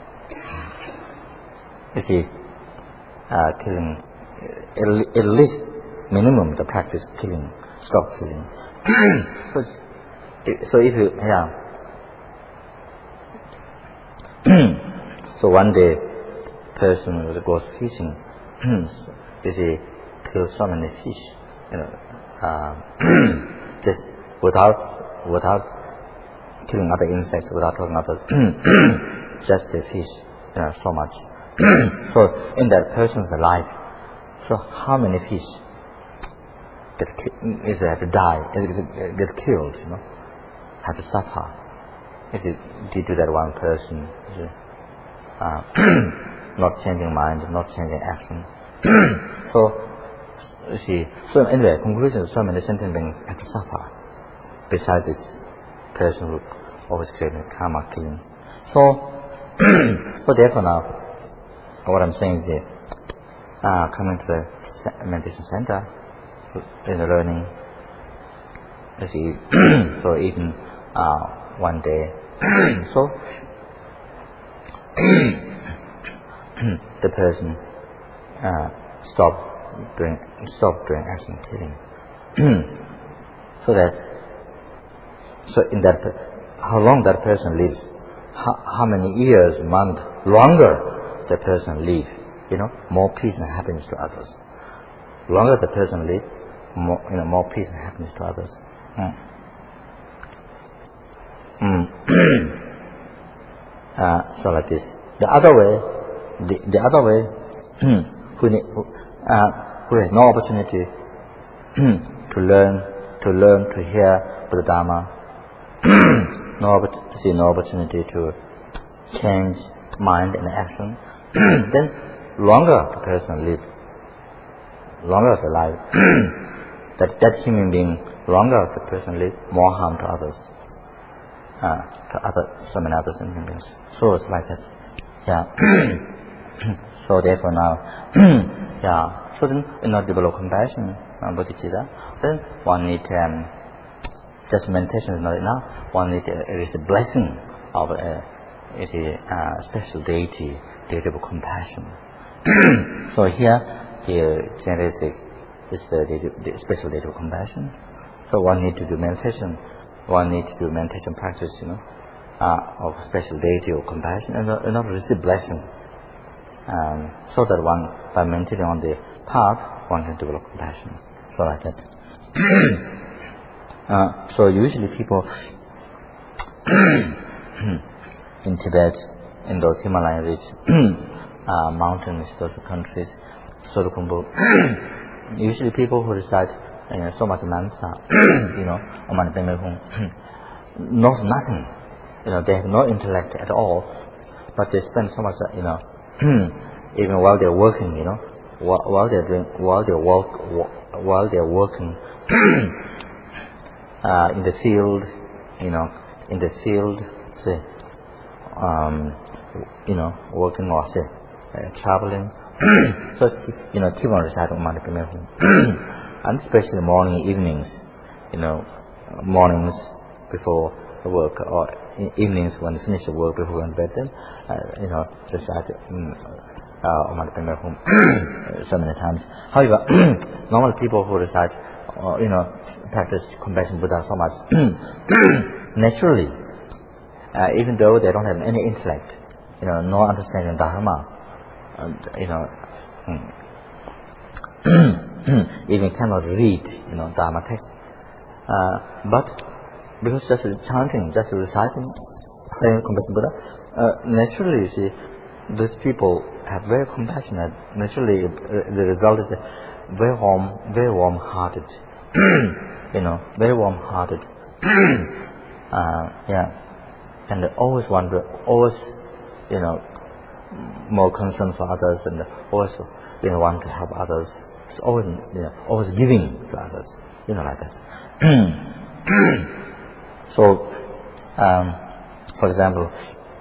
Killing, at least minimum the practice killing, stop killing. So if you, so one day, person goes fishing, kill so many fish, just without killing other insects, without talking other, just the fish, so much. So in that person's life, so how many fish have to die, get killed, have to suffer, due to that one person, not changing mind, not changing action. So anyway, conclusion, so many sentient beings have to suffer, besides this person who always creating karma killing. So therefore now, what I'm saying is coming to the meditation center, learning, so even one day, so the person stop doing action killing. So in that, how long that person lives, how many years, month, longer the person lives, more peace and happiness to others. Longer the person lives, more peace and happiness to others. So like this. The other way, who has no opportunity to learn, to hear Buddha Dharma, no opportunity to change mind and action, then longer the person live, longer the life, that human being, longer the person live, more harm to others, so many other sentient beings. So it's like that. So therefore now, so then develop compassion and bodhicitta, then one need just meditation is not enough. One need it is a blessing of a special deity of compassion. So here the generation is the special deity of compassion. So one need to do meditation. One need to do meditation practice, of special deity of compassion, and not receive blessing. So that one, by meditating on the path, one can develop compassion. So like that. So usually people in Tibet, in those Himalayan rich mountains, those countries, Solukhumbu, usually people who recite so much mantra, Om Padme Hum, knows nothing. They have no intellect at all, but they spend so much, even while they're working, while they're working in the field, say, working or say, traveling. So keep on reciting Om Padme Hum, and especially morning, evenings, mornings before work, or evenings when you finish the work before going to bed, then recite Om Padme Hum so many times. However, normal people who recite, practice compassion Buddha so much, naturally, even though they don't have any intellect, no understanding Dharma, even cannot read, Dharma text, but because just chanting, just reciting, saying compassion Buddha, naturally, you see, these people have very compassionate. Naturally, the result is very warm-hearted. Very warm-hearted. And they always more concern for others, and always want to help others. It's always, always giving to others. Like that. So, for example,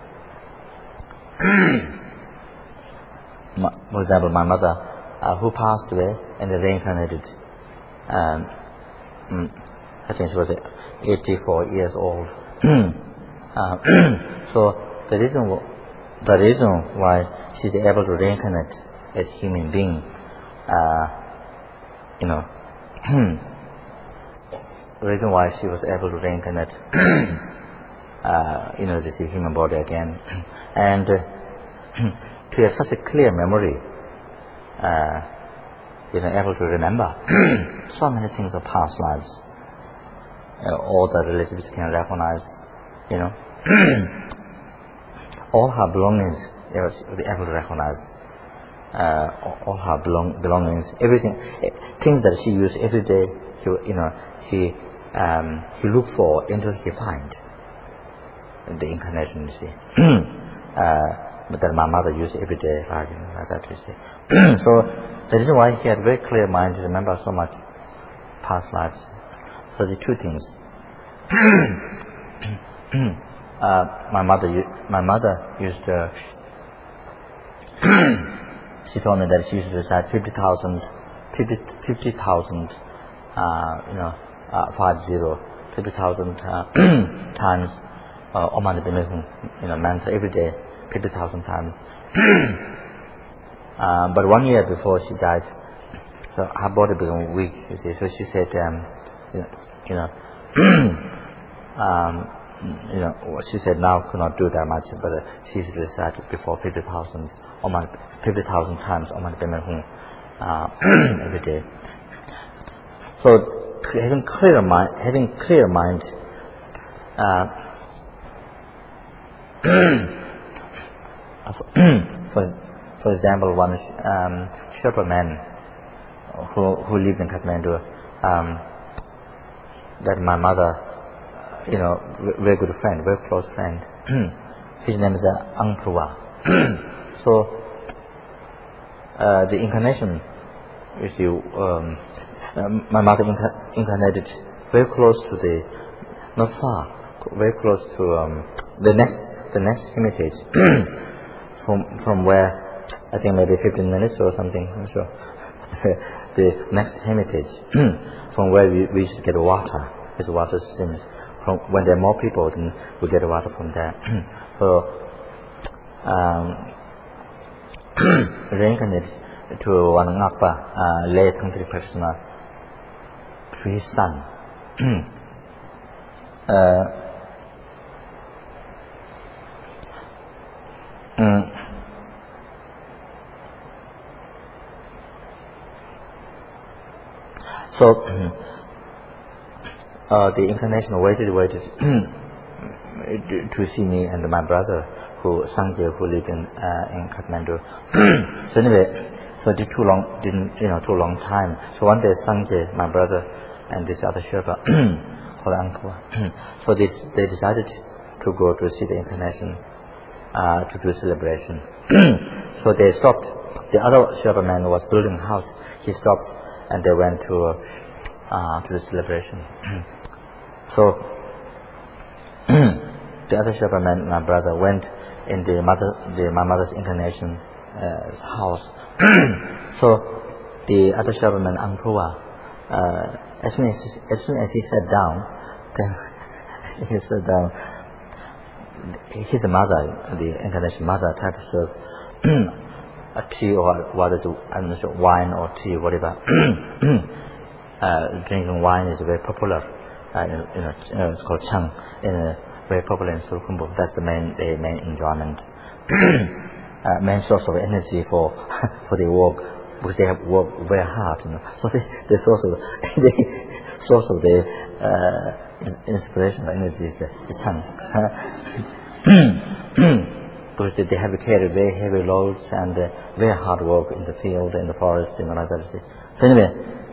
my mother, who passed away and reincarnated, I think she was 84 years old. So the reason why she's able to reincarnate as human being, the reason why she was able to reincarnate, to see human body again, and to have such a clear memory, able to remember so many things of past lives, all the relatives can recognize, all her belongings, they were able to recognize. All her belongings, everything, things that she used every day, he looked for until he find the incarnation, you see. But that my mother used every day, like that, you see. So the reason why he had very clear mind to remember so much past lives. So the two things. My mother used to. She told me that she used to recite 50,000 times Om Mani Padme Hum, mantra every day, 50,000 times. But 1 year before she died, so her body became weak, you see. So she said, she said now could not do that much, but she used to recite before 50,000 times Om Mani Padme Hum every day. So having clear mind, for example, one Sherpa man who lived in Kathmandu, that my mother, very good friend, very close friend. His name is Angpruva. So the incarnation, my mother incarnated very close to not far, very close to the next hermitage from where, I think maybe 15 minutes or something, I'm sure. The next hermitage from where we used to get water. This water streams. From when there are more people, then we get water from there. So reincarnated to one Ngapa, lay country practitioner, to his son. So the incarnation waited to see me and my brother, Sangye, who lived in Kathmandu. So anyway, so it too long time. So one day Sangye, my brother, and this other Sherpa called Angkor, so they decided to go to see the incarnation, to do celebration. So they stopped. The other Sherpa man was building a house. He stopped and they went to the celebration. So the other Sherpa man, my brother, went in my mother's incarnation house. So the other Sherpa man, Angkor, as soon as he sat down, his mother, the incarnation mother, tried to serve a tea or what is I'm not sure, wine or tea, whatever. Drinking wine is very popular. It's called Chang, very popular in Sulkhumbu. That's the main enjoyment, main source of energy for the work, because they have worked very hard. So the source of the inspirational energy is the Chang. Because they have to carry very heavy loads and very hard work in the field, in the forest, like that. So anyway,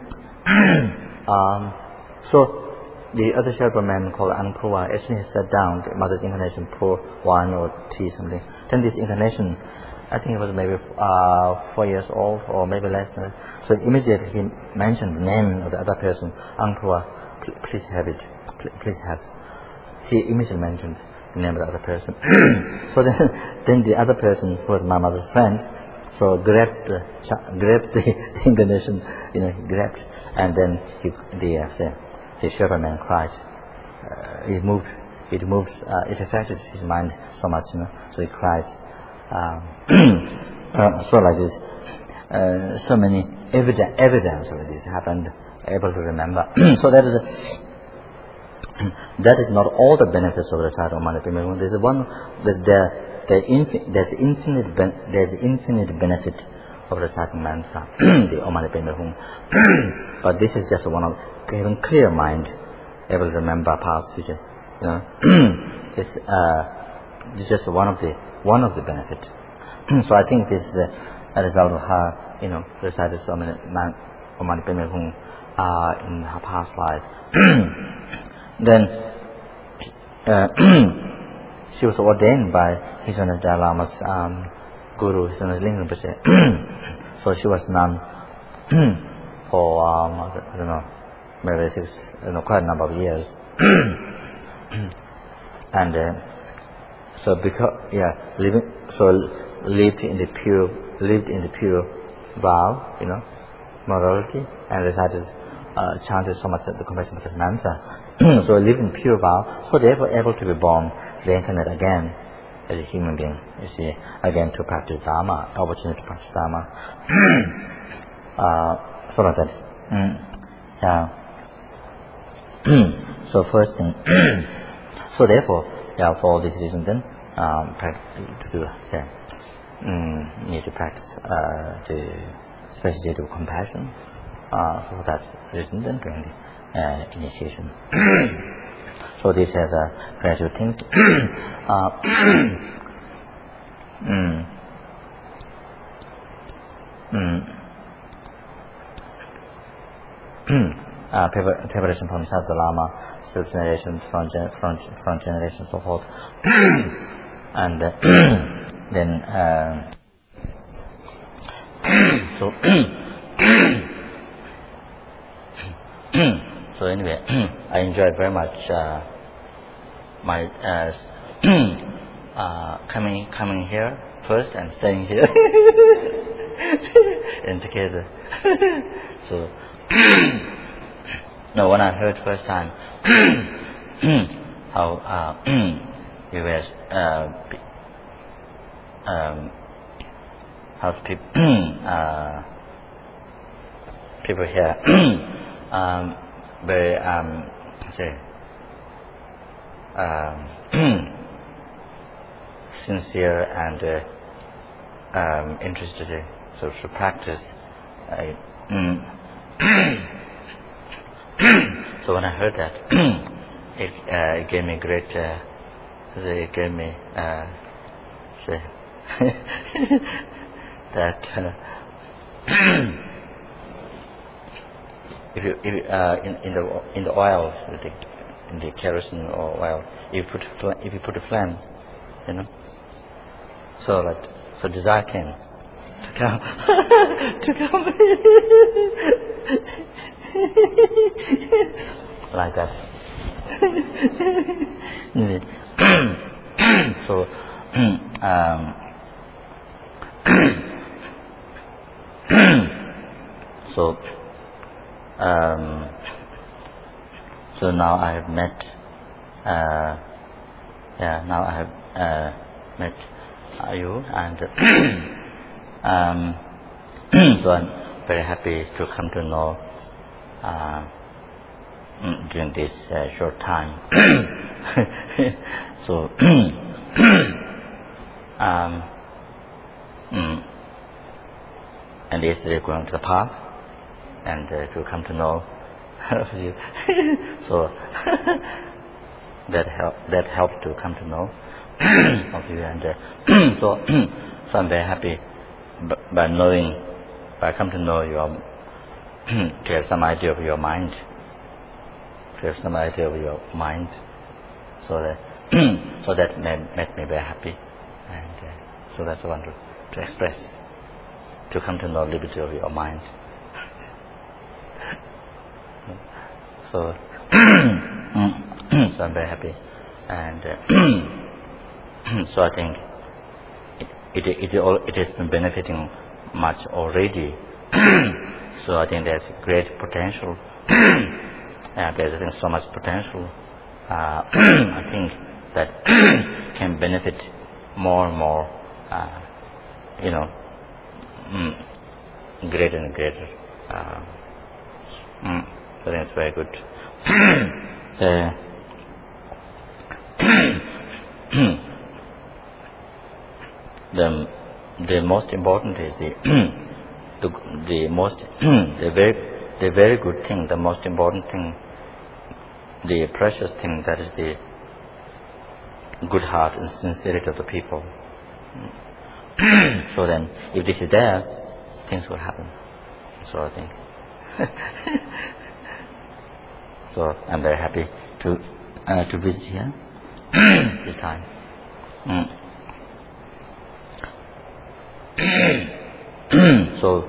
so the other Sherpa man called Angkor, as soon as he sat down, the mother's incarnation poured wine or tea, something. Then this incarnation, I think it was maybe 4 years old or maybe less than that. So immediately he mentioned the name of the other person, Angkor, please have it, please have. He immediately mentioned the name of the other person. So then the other person, who was my mother's friend, so grabbed the incarnation, he grabbed, and then the Sherpa man cried. It affected his mind so much, so he cried. So like this, so many evidence of this happened, able to remember. So that is not all the benefits of the recital of Om Mani Padme Hum. There's one that there's infinite benefit of reciting mantra, the Om Mani Padme Hum. But this is just one of having clear mind, able to remember past, future. This is just one of the one of the benefits. So I think this is a result of her, recited so many Pime in her past life. Then she was ordained by His Holiness Dalai Lama's guru, His Holiness Lingam Rinpoche. So she was nun for I don't know, maybe quite a number of years. And so lived in the pure vow, morality, and recited, chanted so much the compassion of mantra. So lived in pure vow, so they were able to be born, reincarnate again as a human being, again to practice Dharma, opportunity to practice Dharma. So like that. Yeah. So first thing, so therefore, for all these reasons then, need to practice the special state of compassion. For that reason then during the initiation. So this has gradual things. Preparation from Sadhu Lama, still generation from generation, so forth. And then so anyway, I enjoyed very much my coming here first and staying here and together. So no, when I heard first time how we were how people here very sincere and interested to practice. So when I heard that, it gave me great. It gave me that. If you in the oil, in the kerosene or oil, if you put a flame, so desire came to come like that. So so now I have met. Now I have met you, and so I'm very happy to come to know during this short time. So and yesterday going to the park and to come to know you. So that helped to come to know of you, and so I'm very happy by come to know your to have some idea of your mind, so that made me very happy, and so that's what I want to express, to come to know a little bit of your mind. So I'm very happy, and so I think it has been benefiting much already. So I think there's great potential. There's so much potential. I think that can benefit more and more. Greater and greater. So that's very good. The most important is the very good thing, the most important thing, the precious thing, that is the good heart and sincerity of the people. So then, if this is there, things will happen. So I think. So I'm very happy to visit here this time. So